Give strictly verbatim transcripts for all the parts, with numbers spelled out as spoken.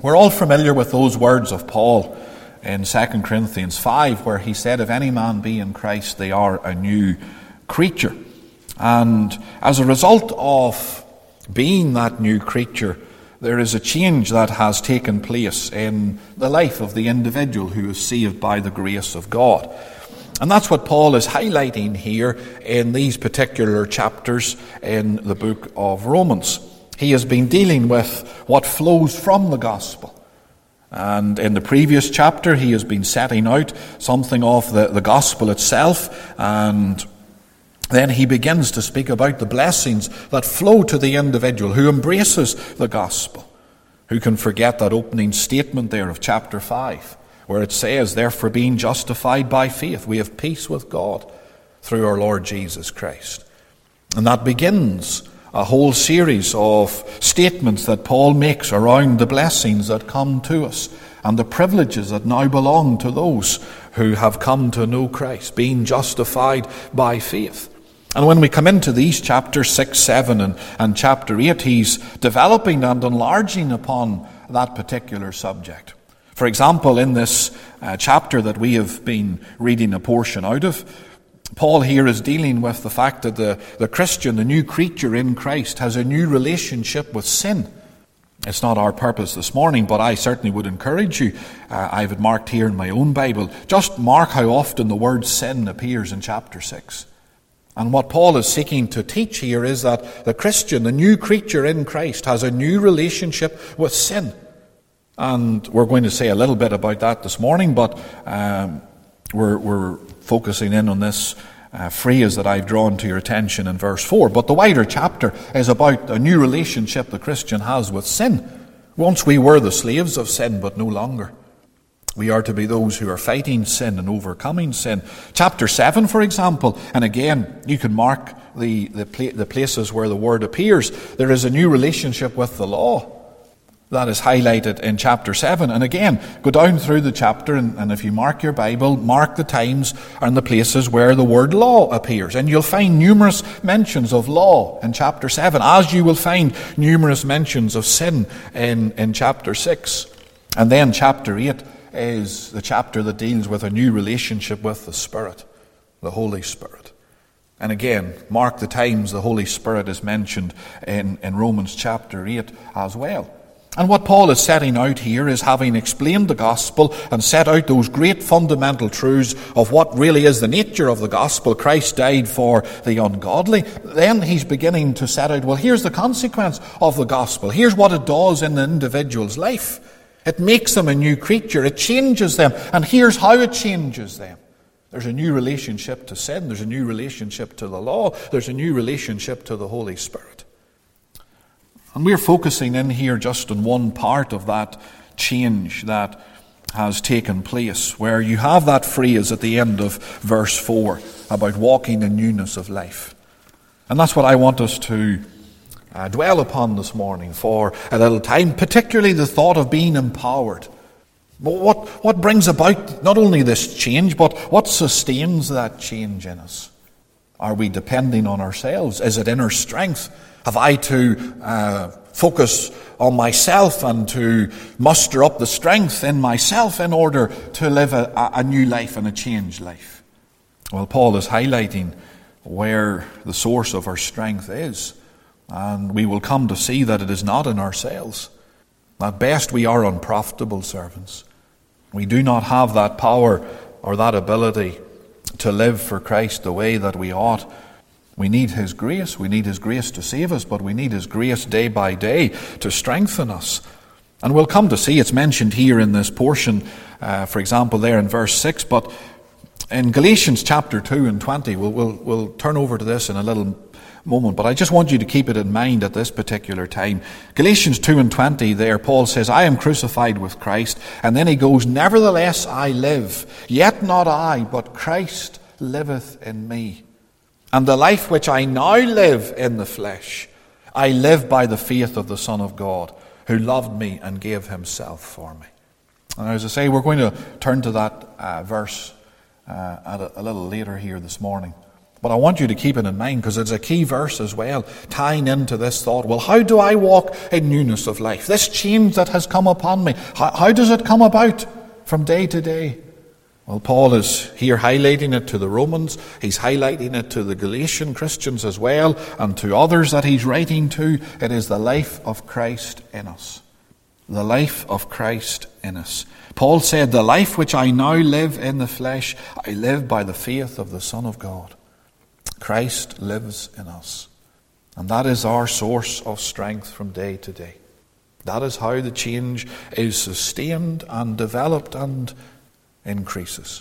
We're all familiar with those words of Paul in Second Corinthians five, where he said, if any man be in Christ, they are a new creature. And as a result of being that new creature, there is a change that has taken place in the life of the individual who is saved by the grace of God. And that's what Paul is highlighting here in these particular chapters in the book of Romans. He has been dealing with what flows from the gospel. And in the previous chapter, he has been setting out something of the, the gospel itself, and then he begins to speak about the blessings that flow to the individual who embraces the gospel, who can forget that opening statement there of chapter five, where it says, therefore being justified by faith, we have peace with God through our Lord Jesus Christ. And that begins a whole series of statements that Paul makes around the blessings that come to us and the privileges that now belong to those who have come to know Christ, being justified by faith. And when we come into these chapters six, seven, and, and chapter eight, he's developing and enlarging upon that particular subject. For example, in this uh, chapter that we have been reading a portion out of, Paul here is dealing with the fact that the, the Christian, the new creature in Christ, has a new relationship with sin. It's not our purpose this morning, but I certainly would encourage you, uh, I have it marked here in my own Bible, just mark how often the word sin appears in chapter six. And what Paul is seeking to teach here is that the Christian, the new creature in Christ, has a new relationship with sin. And we're going to say a little bit about that this morning, but um, we're, we're focusing in on this uh, phrase that I've drawn to your attention in verse four. But the wider chapter is about a new relationship the Christian has with sin. Once we were the slaves of sin, but no longer. We are to be those who are fighting sin and overcoming sin. Chapter seven, for example, and again, you can mark the, the, pla- the places where the word appears. There is a new relationship with the law that is highlighted in chapter seven. And again, go down through the chapter, and, and if you mark your Bible, mark the times and the places where the word law appears. And you'll find numerous mentions of law in chapter seven, as you will find numerous mentions of sin in, in chapter six. And then chapter eight is the chapter that deals with a new relationship with the Spirit, the Holy Spirit. And again, mark the times the Holy Spirit is mentioned in, in Romans chapter eight as well. And what Paul is setting out here is, having explained the gospel and set out those great fundamental truths of what really is the nature of the gospel, Christ died for the ungodly, then he's beginning to set out, well, here's the consequence of the gospel. Here's what it does in the individual's life. It makes them a new creature. It changes them. And here's how it changes them. There's a new relationship to sin. There's a new relationship to the law. There's a new relationship to the Holy Spirit. And we're focusing in here just on one part of that change that has taken place, where you have that phrase at the end of verse four about walking in newness of life. And that's what I want us to Uh, dwell upon this morning for a little time, particularly the thought of being empowered. But what, what brings about not only this change, but what sustains that change in us? Are we depending on ourselves? Is it inner strength? Have I to uh, focus on myself and to muster up the strength in myself in order to live a, a new life and a changed life? Well, Paul is highlighting where the source of our strength is. And we will come to see that it is not in ourselves. At best, we are unprofitable servants. We do not have that power or that ability to live for Christ the way that we ought. We need His grace. We need His grace to save us, but we need His grace day by day to strengthen us. And we'll come to see, it's mentioned here in this portion, uh, for example, there in verse six, but in Galatians chapter two and twenty, we'll, we'll, we'll turn over to this in a little moment, but I just want you to keep it in mind at this particular time. Galatians two and twenty there, Paul says, I am crucified with Christ. And then he goes, nevertheless I live, yet not I, but Christ liveth in me. And the life which I now live in the flesh, I live by the faith of the Son of God, who loved me and gave himself for me. And as I say, we're going to turn to that uh, verse uh, at a, a little later here this morning. But I want you to keep it in mind because it's a key verse as well, tying into this thought. Well, how do I walk in newness of life? This change that has come upon me, how, how does it come about from day to day? Well, Paul is here highlighting it to the Romans. He's highlighting it to the Galatian Christians as well, and to others that he's writing to. It is the life of Christ in us. The life of Christ in us. Paul said, the life which I now live in the flesh, I live by the faith of the Son of God. Christ lives in us. And that is our source of strength from day to day. That is how the change is sustained and developed and increases.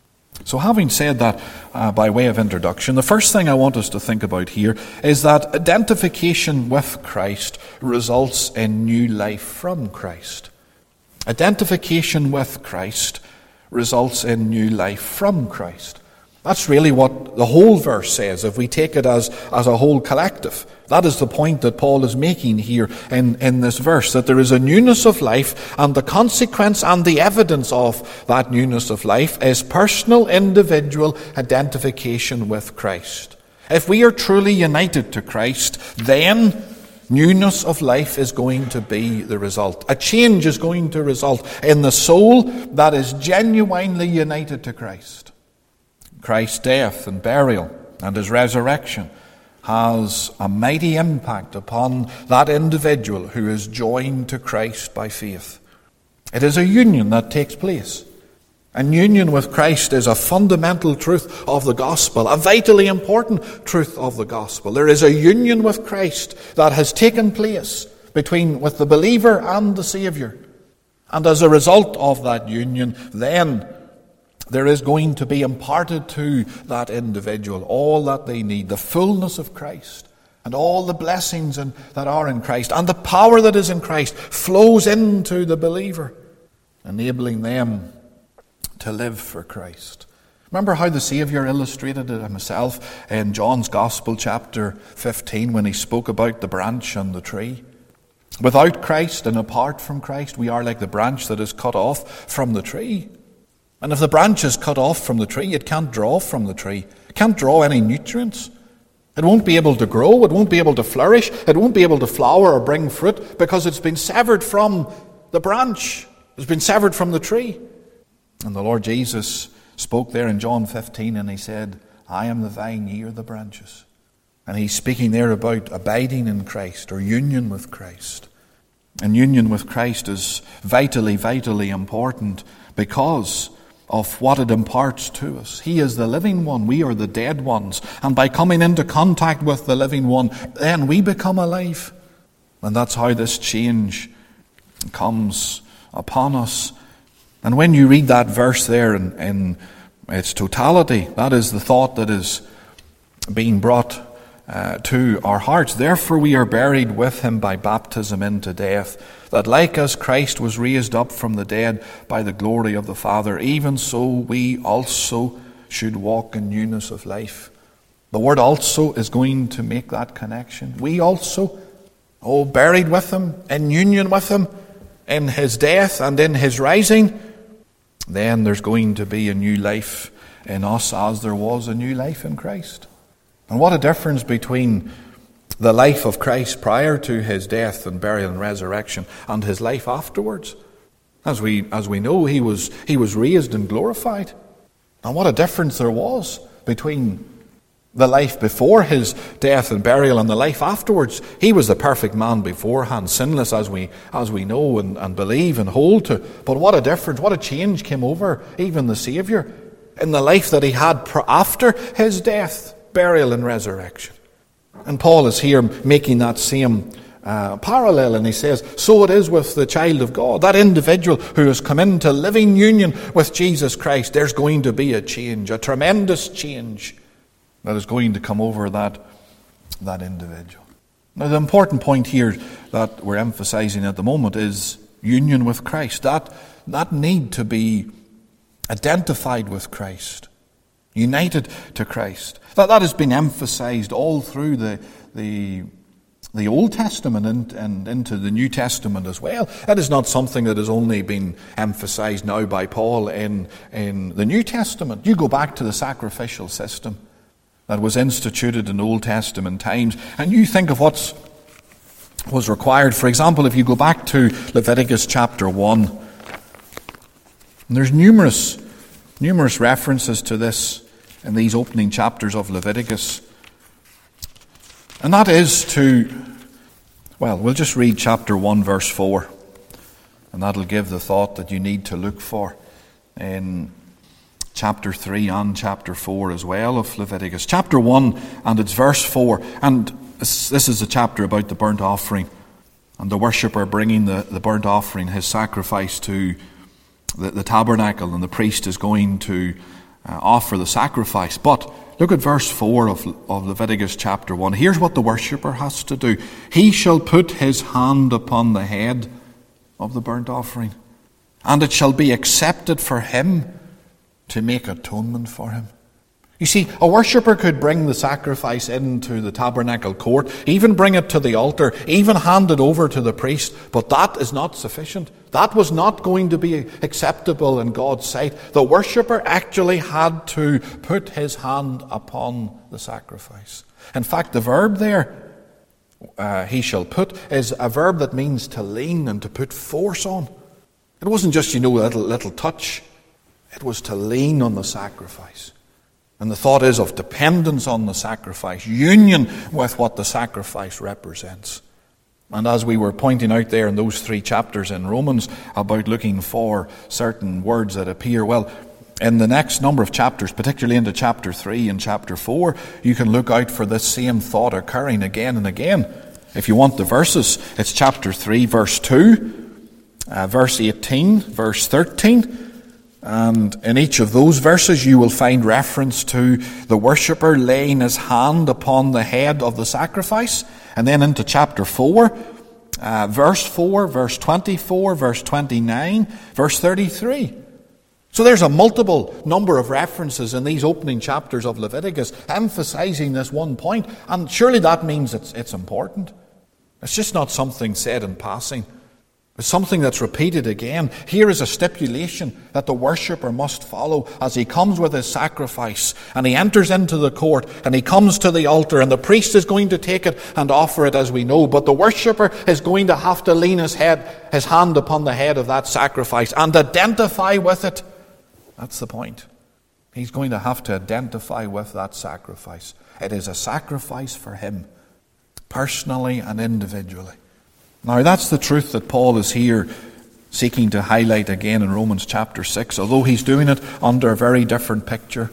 So having said that, uh, by way of introduction, the first thing I want us to think about here is that identification with Christ results in new life from Christ. Identification with Christ results in new life from Christ. That's really what the whole verse says, if we take it as, as a whole collective. That is the point that Paul is making here in, in this verse, that there is a newness of life, and the consequence and the evidence of that newness of life is personal, individual identification with Christ. If we are truly united to Christ, then newness of life is going to be the result. A change is going to result in the soul that is genuinely united to Christ. Christ's death and burial and his resurrection has a mighty impact upon that individual who is joined to Christ by faith. It is a union that takes place. And union with Christ is a fundamental truth of the gospel, a vitally important truth of the gospel. There is a union with Christ that has taken place between with the believer and the Saviour. And as a result of that union, then there is going to be imparted to that individual all that they need, the fullness of Christ and all the blessings in, that are in Christ, and the power that is in Christ flows into the believer, enabling them to live for Christ. Remember how the Saviour illustrated it himself in John's Gospel chapter fifteen when he spoke about the branch and the tree? Without Christ and apart from Christ, we are like the branch that is cut off from the tree. And if the branch is cut off from the tree, it can't draw from the tree. It can't draw any nutrients. It won't be able to grow. It won't be able to flourish. It won't be able to flower or bring fruit because it's been severed from the branch. It's been severed from the tree. And the Lord Jesus spoke there in John fifteen and he said, I am the vine, ye are the branches. And he's speaking there about abiding in Christ or union with Christ. And union with Christ is vitally, vitally important because of what it imparts to us. He is the living one. We are the dead ones. And by coming into contact with the living one, then we become alive. And that's how this change comes upon us. And when you read that verse there in, in its totality, that is the thought that is being brought uh, to our hearts. Therefore we are buried with him by baptism into death, that like as Christ was raised up from the dead by the glory of the Father, even so we also should walk in newness of life. The word also is going to make that connection. We also, oh, buried with him, in union with him, in his death and in his rising, then there's going to be a new life in us as there was a new life in Christ. And what a difference between the life of Christ prior to his death and burial and resurrection and his life afterwards. As we as we know, he was he was raised and glorified. And what a difference there was between the life before his death and burial and the life afterwards. He was the perfect man beforehand, sinless as we as we know and, and believe and hold to. But what a difference, what a change came over even the Saviour in the life that he had after his death, burial and resurrection. And Paul is here making that same uh, parallel, and he says, so it is with the child of God, that individual who has come into living union with Jesus Christ. There's going to be a change, a tremendous change that is going to come over that, that individual. Now the important point here that we're emphasizing at the moment is union with Christ. That, that need to be identified with Christ, united to Christ. That, that has been emphasized all through the, the, the Old Testament and, and into the New Testament as well. That is not something that has only been emphasized now by Paul in, in the New Testament. You go back to the sacrificial system. that was instituted in Old Testament times. And you think of what was required. For example, if you go back to Leviticus chapter one, and there's numerous, numerous references to this in these opening chapters of Leviticus. And that is to, well, we'll just read chapter one, verse four. And that'll give the thought that you need to look for in chapter three and chapter four as well of Leviticus. Chapter one, and it's verse four. And this, this is a chapter about the burnt offering. And the worshipper bringing the, the burnt offering, his sacrifice to the, the tabernacle. And the priest is going to uh, offer the sacrifice. But look at verse four of, of Leviticus chapter one. Here's what the worshipper has to do. He shall put his hand upon the head of the burnt offering, and it shall be accepted for him to make atonement for him. You see, a worshipper could bring the sacrifice into the tabernacle court, even bring it to the altar, even hand it over to the priest, but that is not sufficient. That was not going to be acceptable in God's sight. The worshipper actually had to put his hand upon the sacrifice. In fact, the verb there, uh, he shall put, is a verb that means to lean and to put force on. It wasn't just, you know, a little, little touch. It was to lean on the sacrifice. And the thought is of dependence on the sacrifice, union with what the sacrifice represents. And as we were pointing out there in those three chapters in Romans about looking for certain words that appear, well, in the next number of chapters, particularly into chapter three and chapter four, you can look out for this same thought occurring again and again. If you want the verses, it's chapter three, verse two, uh, verse eighteen, verse thirteen. And in each of those verses you will find reference to the worshipper laying his hand upon the head of the sacrifice. And then into chapter four, uh, verse four, verse twenty-four, verse twenty-nine, verse thirty-three. So there's a multiple number of references in these opening chapters of Leviticus emphasizing this one point. And surely that means it's, it's important. It's just not something said in passing. It's something that's repeated again. Here is a stipulation that the worshipper must follow as he comes with his sacrifice and he enters into the court and he comes to the altar, and the priest is going to take it and offer it, as we know. But the worshipper is going to have to lean his head, his hand upon the head of that sacrifice and identify with it. That's the point. He's going to have to identify with that sacrifice. It is a sacrifice for him, personally and individually. Now, that's the truth that Paul is here seeking to highlight again in Romans chapter six, although he's doing it under a very different picture.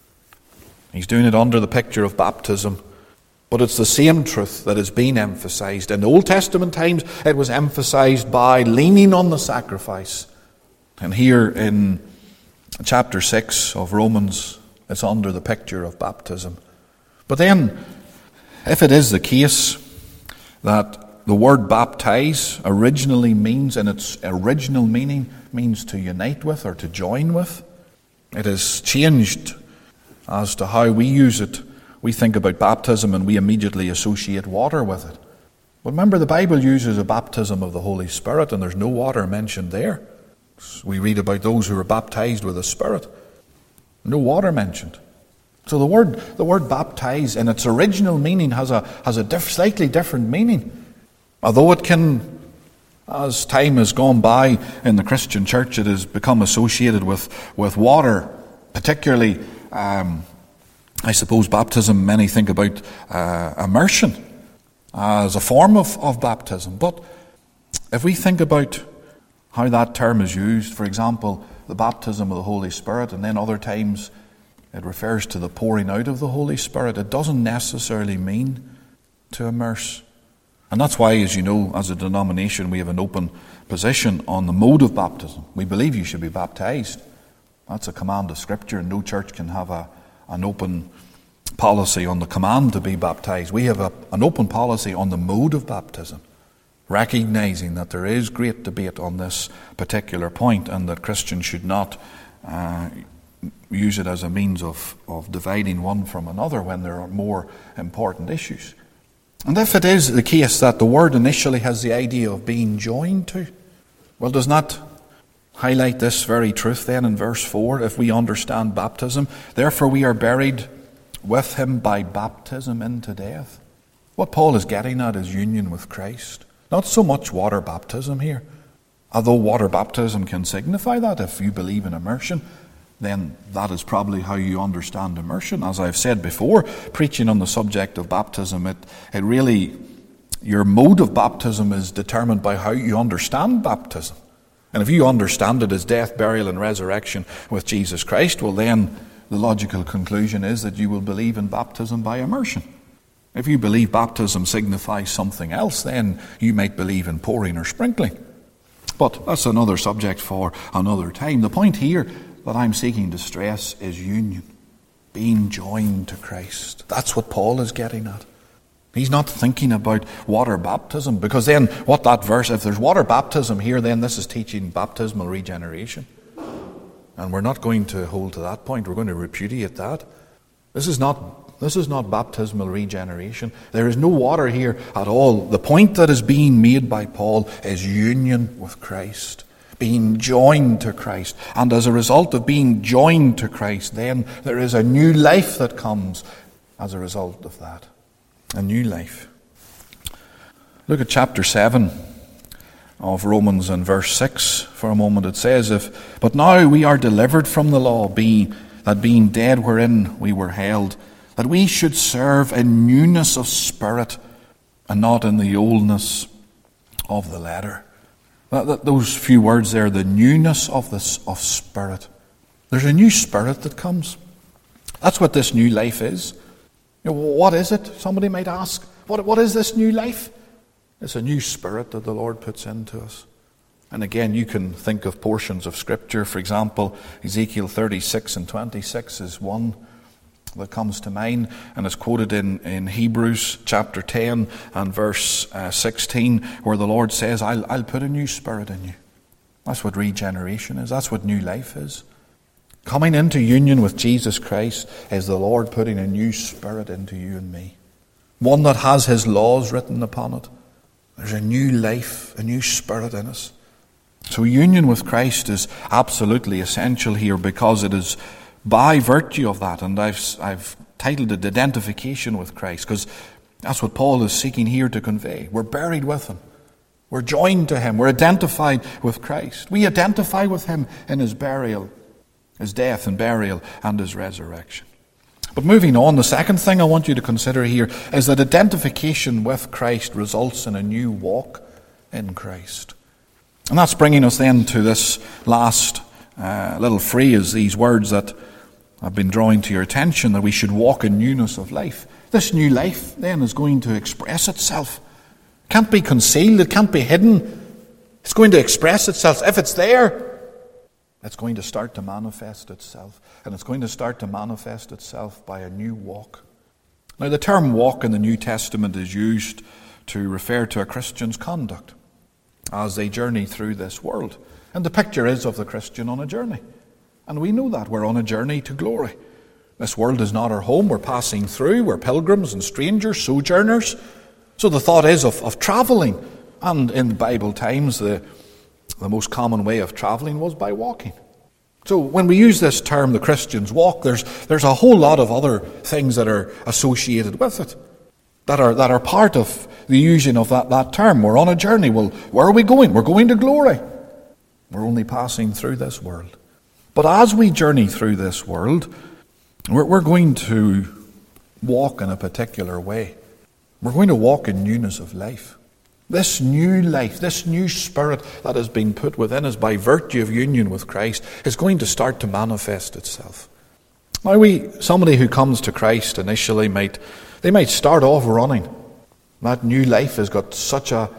He's doing it under the picture of baptism. But it's the same truth that is being emphasized. In the Old Testament times, it was emphasized by leaning on the sacrifice. And here in chapter six of Romans, it's under the picture of baptism. But then, if it is the case that the word baptize originally means, in its original meaning, means to unite with or to join with, it has changed as to how we use it. We think about baptism and we immediately associate water with it. But remember, the Bible uses a baptism of the Holy Spirit, and there's no water mentioned there. We read about those who are baptized with the Spirit. No water mentioned. So the word the word baptize in its original meaning has a has a diff, slightly different meaning. Although it can, as time has gone by in the Christian church, it has become associated with, with water, particularly, um, I suppose, baptism. Many think about uh, immersion as a form of, of baptism. But if we think about how that term is used, for example, the baptism of the Holy Spirit, and then other times it refers to the pouring out of the Holy Spirit, it doesn't necessarily mean to immerse. And that's why, as you know, as a denomination, we have an open position on the mode of baptism. We believe you should be baptized. That's a command of Scripture, and no church can have a, an open policy on the command to be baptized. We have a, an open policy on the mode of baptism, recognizing that there is great debate on this particular point, and that Christians should not uh, use it as a means of, of dividing one from another when there are more important issues. And if it is the case that the word initially has the idea of being joined to, well, does not highlight this very truth then in verse four, if we understand baptism? Therefore we are buried with him by baptism into death. What Paul is getting at is union with Christ. Not so much water baptism here. Although water baptism can signify that, if you believe in immersion, then that is probably how you understand immersion. As I've said before, preaching on the subject of baptism, it, it really, your mode of baptism is determined by how you understand baptism. And if you understand it as death, burial, and resurrection with Jesus Christ, well then the logical conclusion is that you will believe in baptism by immersion. If you believe baptism signifies something else, then you might believe in pouring or sprinkling. But that's another subject for another time. The point here that I'm seeking to stress is union, being joined to Christ. That's what Paul is getting at. He's not thinking about water baptism, because then what that verse, if there's water baptism here, then this is teaching baptismal regeneration. And we're not going to hold to that point. We're going to repudiate that. This is not This is not baptismal regeneration. There is no water here at all. The point that is being made by Paul is union with Christ, being joined to Christ. And as a result of being joined to Christ, then there is a new life that comes as a result of that. A new life. Look at chapter seven of Romans and verse six for a moment. It says, "If but now we are delivered from the law, being that being dead wherein we were held, that we should serve in newness of spirit and not in the oldness of the letter." That, that, those few words there, the newness of this of spirit. There's a new spirit that comes. That's what this new life is. You know, what is it? Somebody might ask. What, what is this new life? It's a new spirit that the Lord puts into us. And again, you can think of portions of Scripture. For example, Ezekiel thirty-six and twenty-six is one that comes to mind, and is quoted in, in Hebrews chapter ten and verse uh, sixteen, where the Lord says, I'll, I'll put a new spirit in you. That's what regeneration is. That's what new life is. Coming into union with Jesus Christ is the Lord putting a new spirit into you and me. One that has his laws written upon it. There's a new life, a new spirit in us. So union with Christ is absolutely essential here, because it is by virtue of that, and I've, I've titled it Identification with Christ, because that's what Paul is seeking here to convey. We're buried with him. We're joined to him. We're identified with Christ. We identify with him in his burial, his death and burial, and his resurrection. But moving on, the second thing I want you to consider here is that identification with Christ results in a new walk in Christ. And that's bringing us then to this last uh, little phrase, these words that I've been drawing to your attention, that we should walk in newness of life. This new life then is going to express itself. It can't be concealed. It can't be hidden. It's going to express itself. If it's there, it's going to start to manifest itself. And it's going to start to manifest itself by a new walk. Now, the term walk in the New Testament is used to refer to a Christian's conduct as they journey through this world. And the picture is of the Christian on a journey. And we know that. We're on a journey to glory. This world is not our home. We're passing through. We're pilgrims and strangers, sojourners. So the thought is of, of travelling. And in Bible times, the, the most common way of travelling was by walking. So when we use this term, the Christian's walk, there's, there's a whole lot of other things that are associated with it, that are, that are part of the using of that, that term. We're on a journey. Well, where are we going? We're going to glory. We're only passing through this world. But as we journey through this world, we're, we're going to walk in a particular way. We're going to walk in newness of life. This new life, this new spirit that has been put within us by virtue of union with Christ is going to start to manifest itself. Now, we, somebody who comes to Christ initially might, they might start off running. That new life has got such a,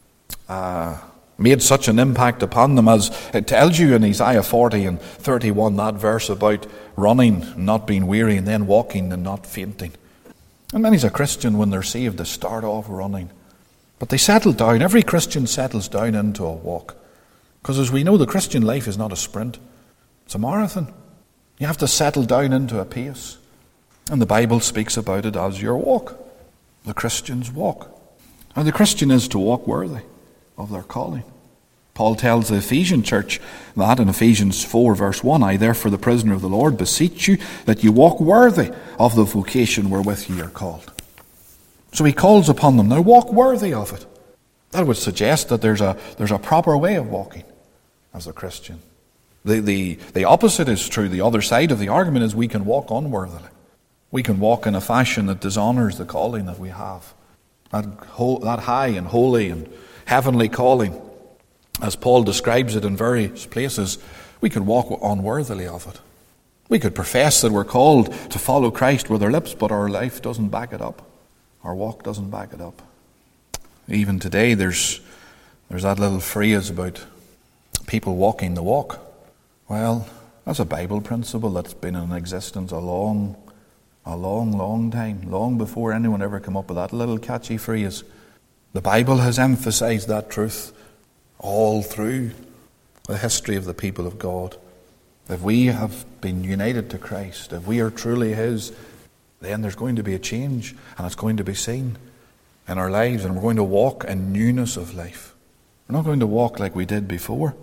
uh, made such an impact upon them, as it tells you in Isaiah forty and thirty-one, that verse about running, not being weary, and then walking and not fainting. And many's a Christian, when they're saved, they start off running. But they settle down. Every Christian settles down into a walk. Because as we know, the Christian life is not a sprint. It's a marathon. You have to settle down into a pace. And the Bible speaks about it as your walk. The Christian's walk. And the Christian is to walk worthy of their calling. Paul tells the Ephesian church that in Ephesians four verse one. I therefore, the prisoner of the Lord, beseech you that you walk worthy of the vocation wherewith ye are called. So he calls upon them, now walk worthy of it. That would suggest that there's a there's a proper way of walking as a Christian. The, the, the opposite is true. The other side of the argument is we can walk unworthily. We can walk in a fashion that dishonors the calling that we have. That, whole, that high and holy and heavenly calling, as Paul describes it in various places, we can walk unworthily of it. We could profess that we're called to follow Christ with our lips, but our life doesn't back it up. Our walk doesn't back it up. Even today, there's there's that little phrase about people walking the walk. Well, that's a Bible principle that's been in existence a long, a long, long time, long before anyone ever came up with that little catchy phrase. The Bible has emphasized that truth all through the history of the people of God. If we have been united to Christ, if we are truly His, then there's going to be a change, and it's going to be seen in our lives, and we're going to walk in newness of life. We're not going to walk like we did before.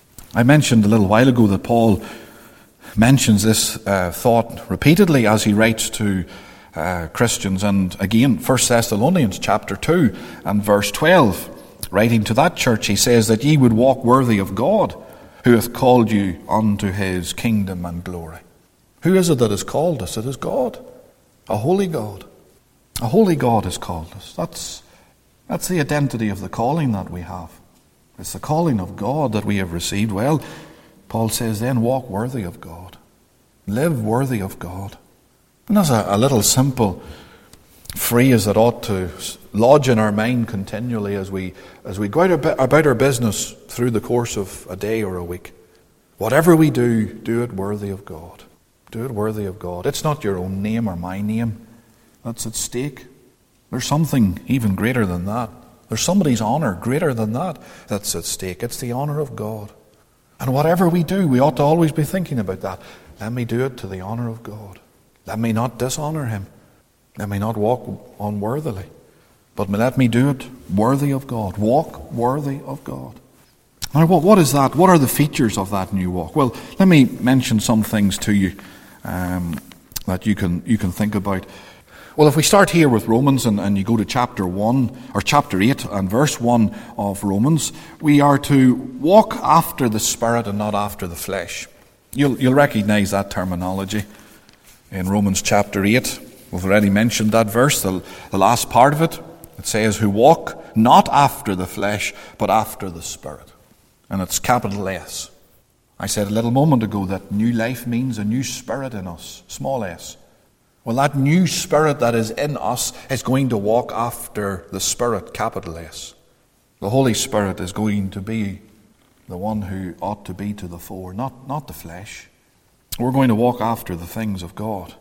I mentioned a little while ago that Paul mentions this uh, thought repeatedly as he writes to uh, Christians. And again, First Thessalonians chapter two and verse twelve, writing to that church, he says that ye would walk worthy of God, who hath called you unto His kingdom and glory. Who is it that has called us? It is God, a holy God. A holy God has called us. That's, that's the identity of the calling that we have. It's the calling of God that we have received. Well, Paul says then, walk worthy of God. Live worthy of God. And that's a, a little simple phrase that ought to lodge in our mind continually as we as we go out about our business through the course of a day or a week. Whatever we do, do it worthy of God. Do it worthy of God. It's not your own name or my name that's at stake. There's something even greater than that. There's somebody's honour greater than that that's at stake. It's the honour of God. And whatever we do, we ought to always be thinking about that. Let me do it to the honour of God. Let me not dishonour Him. Let me not walk unworthily. But let me do it worthy of God. Walk worthy of God. Now, what, what is that? What are the features of that new walk? Well, let me mention some things to you um, that you can you can think about. Well, if we start here with Romans and, and you go to chapter one, or chapter eight and verse one of Romans, we are to walk after the Spirit and not after the flesh. You'll, you'll recognize that terminology in Romans chapter eight. We've already mentioned that verse, the, the last part of it. It says, who walk not after the flesh, but after the Spirit. And it's capital S. I said a little moment ago that new life means a new spirit in us, small s. Well, that new spirit that is in us is going to walk after the Spirit, capital S. The Holy Spirit is going to be the one who ought to be to the fore, not, not the flesh. We're going to walk after the things of God.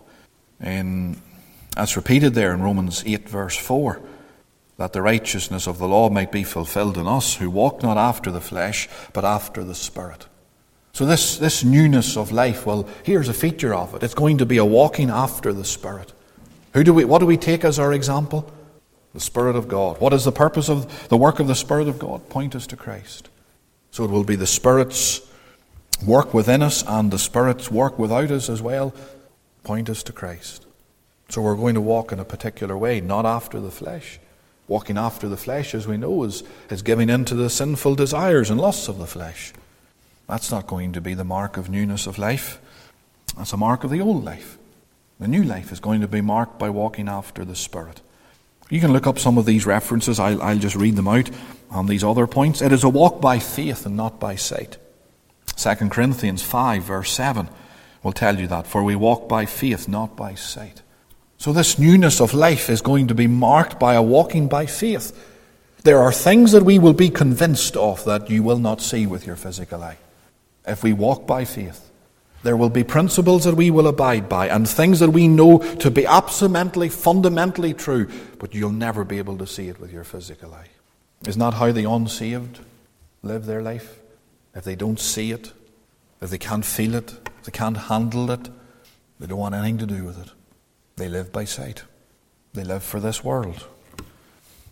And that's repeated there in Romans eight verse four, that the righteousness of the law might be fulfilled in us, who walk not after the flesh, but after the Spirit. So this, this newness of life, well, here's a feature of it. It's going to be a walking after the Spirit. Who do we? What do we take as our example? The Spirit of God. What is the purpose of the work of the Spirit of God? Point us to Christ. So it will be the Spirit's work within us and the Spirit's work without us as well. Point us to Christ. So we're going to walk in a particular way, not after the flesh. Walking after the flesh, as we know, is, is giving in to the sinful desires and lusts of the flesh. That's not going to be the mark of newness of life. That's a mark of the old life. The new life is going to be marked by walking after the Spirit. You can look up some of these references. I'll, I'll just read them out on these other points. It is a walk by faith and not by sight. Second Corinthians five verse seven will tell you that. For we walk by faith, not by sight. So this newness of life is going to be marked by a walking by faith. There are things that we will be convinced of that you will not see with your physical eye. If we walk by faith, there will be principles that we will abide by and things that we know to be absolutely, fundamentally true, but you'll never be able to see it with your physical eye. Isn't that how the unsaved live their life? If they don't see it, if they can't feel it, if they can't handle it, they don't want anything to do with it. They live by sight. They live for this world.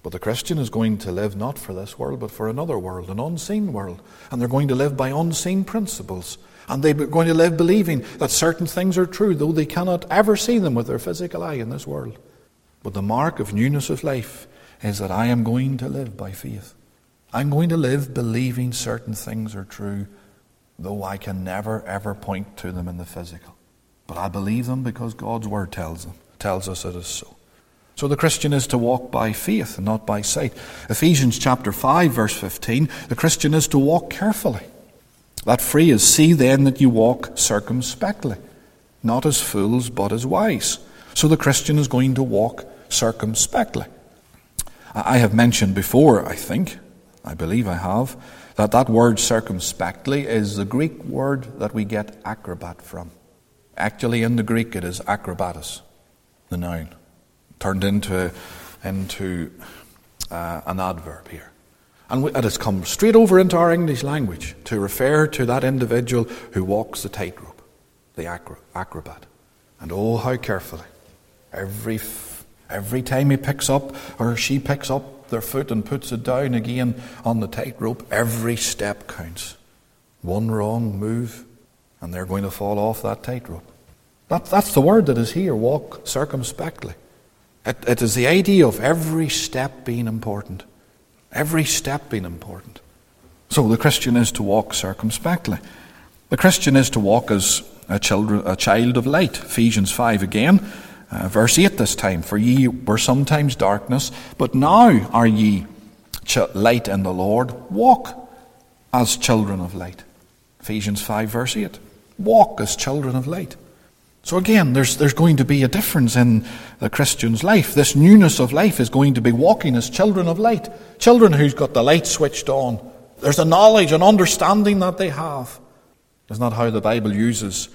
But the Christian is going to live not for this world, but for another world, an unseen world. And they're going to live by unseen principles. And they're going to live believing that certain things are true, though they cannot ever see them with their physical eye in this world. But the mark of newness of life is that I am going to live by faith. I'm going to live believing certain things are true, though I can never, ever point to them in the physical. But I believe them because God's Word tells them, tells us it is so. So the Christian is to walk by faith and not by sight. Ephesians chapter five, verse fifteen, the Christian is to walk carefully. That phrase, see then that you walk circumspectly, not as fools, but as wise. So the Christian is going to walk circumspectly. I have mentioned before, I think, I believe I have, that that word circumspectly is the Greek word that we get acrobat from. Actually, in the Greek, it is acrobatus, the noun, turned into, into uh, an adverb here. And it has come straight over into our English language to refer to that individual who walks the tightrope, the acro- acrobat. And oh, how carefully. Every, every time he picks up, or she picks up their foot and puts it down again on the tightrope, every step counts. One wrong move, and they're going to fall off that tightrope. That, that's the word that is here, walk circumspectly. It, it is the idea of every step being important. Every step being important. So the Christian is to walk circumspectly. The Christian is to walk as a, children, a child of light. Ephesians five again, uh, verse eight this time. For ye were sometimes darkness, but now are ye ch- light in the Lord. Walk as children of light. Ephesians five verse eight. Walk as children of light. So again, there's there's going to be a difference in the Christian's life. This newness of life is going to be walking as children of light. Children who's got the light switched on. There's a knowledge and understanding that they have. That's not how the Bible uses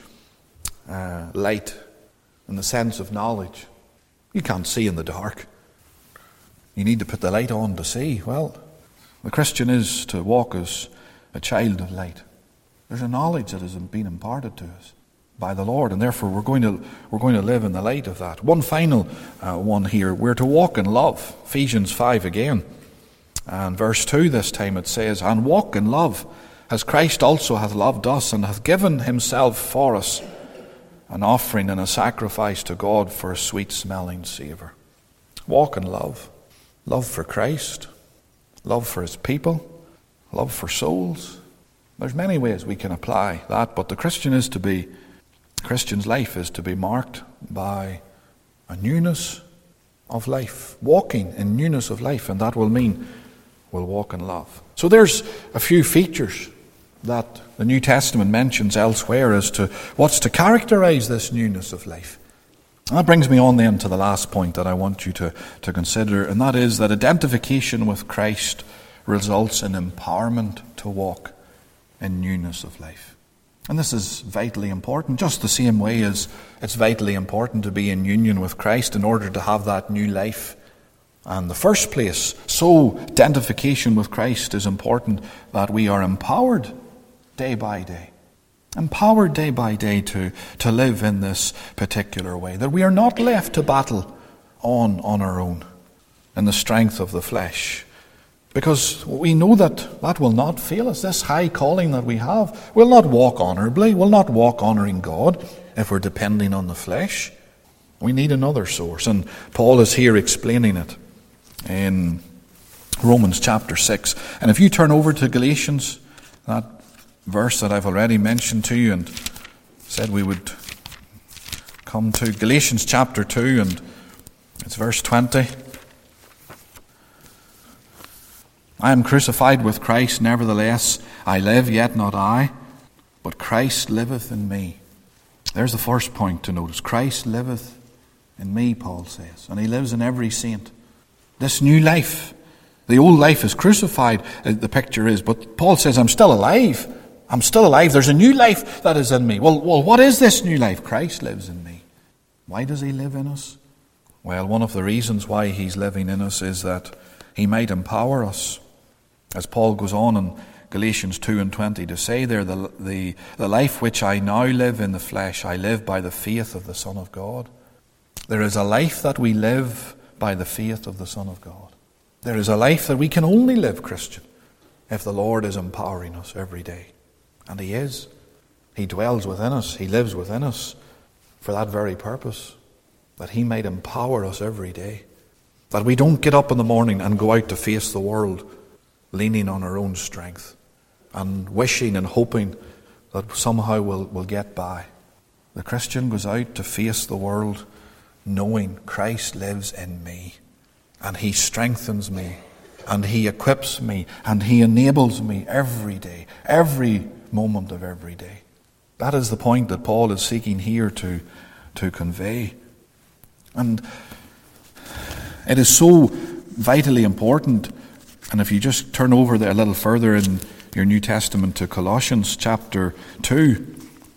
uh, light in the sense of knowledge. You can't see in the dark. You need to put the light on to see. Well, the Christian is to walk as a child of light. There's a knowledge that has been imparted to us by the Lord, and therefore we're going to we're going to live in the light of that. One final uh, one here. We're to walk in love. Ephesians five again, and verse two this time it says, "And walk in love, as Christ also hath loved us, and hath given himself for us, an offering and a sacrifice to God for a sweet-smelling savour." Walk in love. Love for Christ. Love for his people. Love for souls. There's many ways we can apply that, but the Christian is to be Christian's life is to be marked by a newness of life, walking in newness of life, and that will mean we'll walk in love. So there's a few features that the New Testament mentions elsewhere as to what's to characterize this newness of life. And that brings me on then to the last point that I want you to, to consider, and that is that identification with Christ results in empowerment to walk in newness of life. And this is vitally important, just the same way as it's vitally important to be in union with Christ in order to have that new life. And in the first place, so identification with Christ is important that we are empowered day by day. Empowered day by day to, to live in this particular way. That we are not left to battle on on our own in the strength of the flesh. Because we know that that will not fail us. This high calling that we have will not walk honourably, will not walk honouring God if we're depending on the flesh. We need another source. And Paul is here explaining it in Romans chapter six. And if you turn over to Galatians, that verse that I've already mentioned to you and said we would come to, Galatians chapter two, and it's verse twenty. "I am crucified with Christ, nevertheless I live, yet not I, but Christ liveth in me." There's the first point to notice. Christ liveth in me, Paul says, and he lives in every saint. This new life, the old life is crucified, the picture is, but Paul says, I'm still alive. I'm still alive. There's a new life that is in me. Well, well, what is this new life? Christ lives in me. Why does he live in us? Well, one of the reasons why he's living in us is that he might empower us. As Paul goes on in Galatians two and twenty to say there, the, the, the life which I now live in the flesh, I live by the faith of the Son of God. There is a life that we live by the faith of the Son of God. There is a life that we can only live, Christian, if the Lord is empowering us every day. And He is. He dwells within us. He lives within us for that very purpose, that He might empower us every day. That we don't get up in the morning and go out to face the world leaning on our own strength and wishing and hoping that somehow we'll, we'll get by. The Christian goes out to face the world knowing Christ lives in me, and He strengthens me, and He equips me, and He enables me every day, every moment of every day. That is the point that Paul is seeking here to, to convey. And it is so vitally important. And if you just turn over there a little further in your New Testament to Colossians chapter two,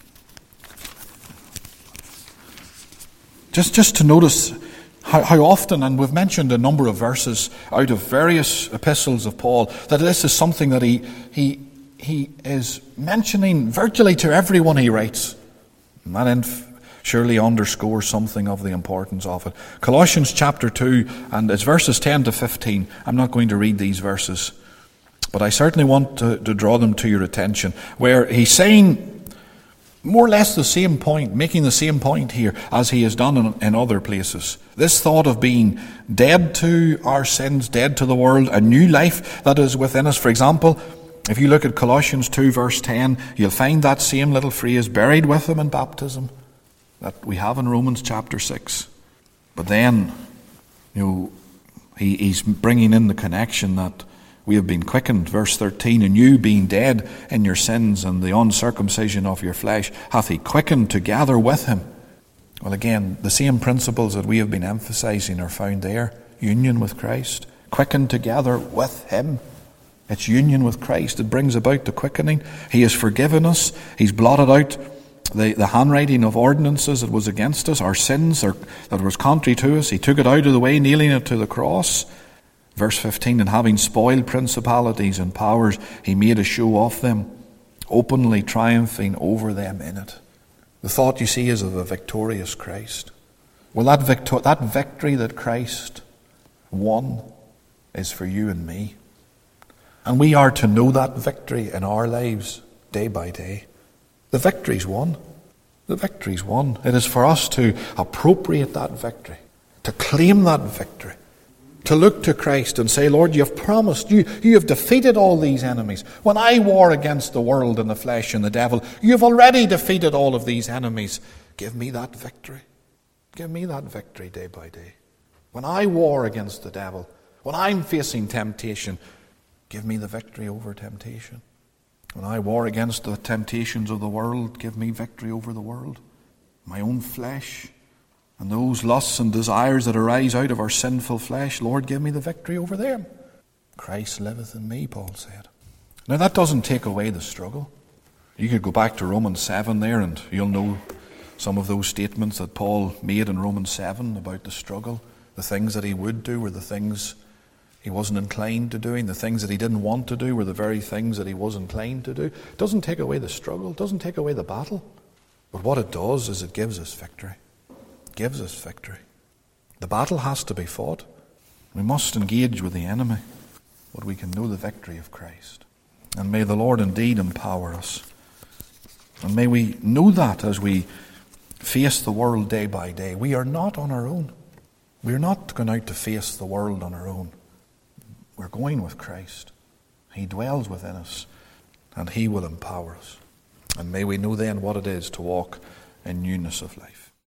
just, just to notice how, how often, and we've mentioned a number of verses out of various epistles of Paul, that this is something that he he he is mentioning virtually to everyone he writes. And that inf- surely underscores something of the importance of it. Colossians chapter two, and it's verses ten to fifteen. I'm not going to read these verses, but I certainly want to, to draw them to your attention, where he's saying more or less the same point, making the same point here as he has done in, in other places. This thought of being dead to our sins, dead to the world, a new life that is within us. For example, if you look at Colossians two verse ten, you'll find that same little phrase, buried with Him in baptism, that we have in Romans chapter six. But then, you know, he, he's bringing in the connection that we have been quickened, verse thirteen, and you being dead in your sins and the uncircumcision of your flesh, hath He quickened together with Him. Well, again, the same principles that we have been emphasizing are found there. Union with Christ, quickened together with Him. It's union with Christ that brings about the quickening. He has forgiven us. He's blotted out the, the handwriting of ordinances that was against us, our sins are, that was contrary to us. He took it out of the way, nailing it to the cross. Verse fifteen, and having spoiled principalities and powers, He made a show of them, openly triumphing over them in it. The thought, you see, is of a victorious Christ. Well, that, victor- that victory that Christ won is for you and me. And we are to know that victory in our lives day by day. The victory's won. The victory's won. It is for us to appropriate that victory, to claim that victory, to look to Christ and say, Lord, you've promised, you, you have defeated all these enemies. When I war against the world and the flesh and the devil, you've already defeated all of these enemies. Give me that victory. Give me that victory day by day. When I war against the devil, when I'm facing temptation, give me the victory over temptation. When I war against the temptations of the world, give me victory over the world, my own flesh, and those lusts and desires that arise out of our sinful flesh. Lord, give me the victory over them. Christ liveth in me, Paul said. Now that doesn't take away the struggle. You could go back to Romans seven there and you'll know some of those statements that Paul made in Romans seven about the struggle. The things that he would do were the things he wasn't inclined to doing. The things that he didn't want to do were the very things that he was inclined to do. It doesn't take away the struggle. It doesn't take away the battle. But what it does is it gives us victory. It gives us victory. The battle has to be fought. We must engage with the enemy. But we can know the victory of Christ. And may the Lord indeed empower us. And may we know that as we face the world day by day. We are not on our own. We are not going out to face the world on our own. We're going with Christ. He dwells within us, and He will empower us. And may we know then what it is to walk in newness of life.